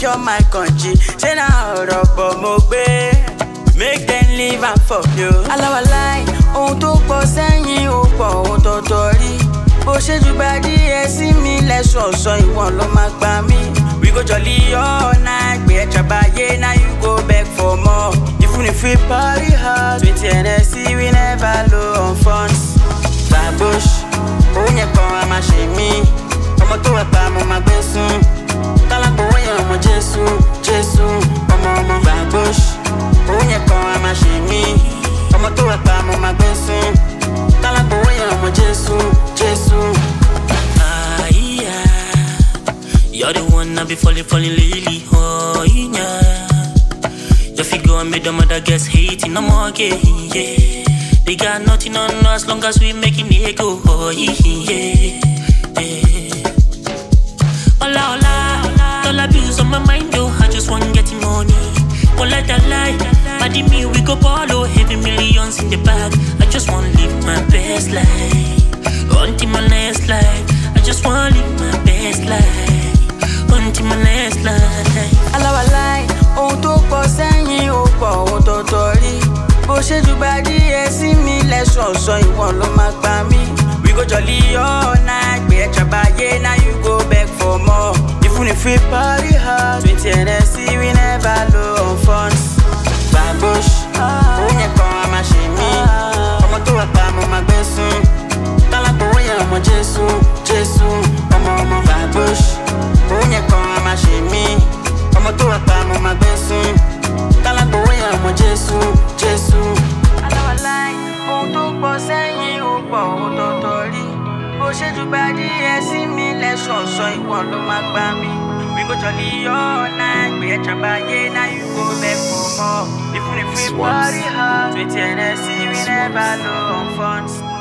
secure my country. Say now, but mo gbe. Make them live and fuck you. Allow a lie, ohun tó pọ̀ sẹ́yìn ó pọ̀ ohun tó torí. Bó ṣe jù bá díẹ̀ sí mi lẹ́sọ̀ọ̀sọ̀ ìwọ̀n ló máa gbà mí. We go jolly all night, gbé ẹ̀tra báyé, now you go beg for more. Even if we party hard, 20 NSC, we never low on funds. Babush, òun yẹn kan a máa ṣe mí. Ọmọ tó wà pa mo máa gbé sùn. Tálákò òun yẹn ọmọ Jésù, Jésù, ọmọ Babush. Òun yẹn kan a máa ṣe mí. Ọmọ tó wà pa mo máa gbé sùn. Tálákò òun yẹn ọmọ Jésù, Jésù. You're the one I be falling lately, oh yeah. Your figure and made them other guys hating, no more gay, yeah. They got nothing on us as long as we making it go, oh yeah. Hola, hola, all abuse on my mind, yo. I just want getting money. Won't let that lie. Body me, we go follow heavy millions in the bag. I just want to live my best life. Until my next life. I just want to live my best life. Until my next life. Allow a lie, ohun tó pọ̀ sẹ́yìn ó pọ̀ ohun tó torí. Bó ṣe jù bá díẹ̀ sí mi lẹ́sọ̀ọ̀sọ̀ ìwọ̀n ló máa gbà mí. We go jolly all night, gbé ẹ̀tra báyé, now you go beg for more. Even if we party hard, 20 NSC, we never low on funds. Babush, òun yẹn kan a máa ṣe mí. Ọmọ tó wà pa mo máa gbé sùn. Tálákò òun yẹn ọmọ Jésù, Jésù, ọmọ Babush. Òun yẹn kan a máa ṣe mí. Ọmọ tó wà pa mo máa gbé sùn. Tálákò òun yẹn ọmọ Jésù, Jésù. Allow a lie, ohun tó pọ̀ sẹ́yìn ó pọ̀ ohun tó torí. Bó ṣe jù bá díẹ̀ sí mi lẹ́sọ̀ọ̀sọ̀ ìwọ̀n ló máa gbà mí. We go jolly all night, gbé ẹ̀tra báyé, now you go beg for more. Even if we party hard, 20 NSC, we never low on funds.